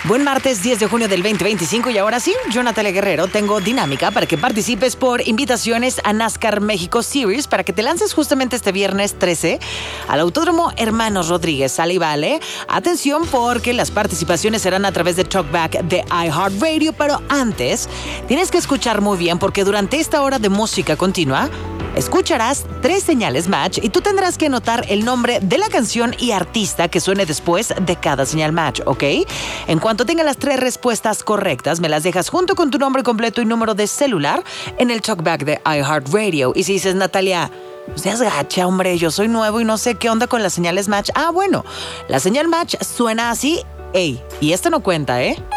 Buen martes 10 de junio del 2025 y ahora sí, yo, Natalia Guerrero, tengo dinámica para que participes por invitaciones a NASCAR México Series para que te lances justamente este viernes 13 al Autódromo Hermanos Rodríguez. ¿Sale y vale? Atención porque las participaciones serán a través de Talkback de iHeartRadio, pero antes tienes que escuchar muy bien porque durante esta hora de música continua escucharás 3 señales match y tú tendrás que anotar el nombre de la canción y artista que suene después de cada señal match, ¿ok? En cuanto tenga las 3 respuestas correctas, me las dejas junto con tu nombre completo y número de celular en el talkback de iHeartRadio. Y si dices, Natalia, no seas gacha, hombre, yo soy nuevo y no sé qué onda con las señales match. Ah, bueno, la señal match suena así, ey, y esto no cuenta, ¿eh?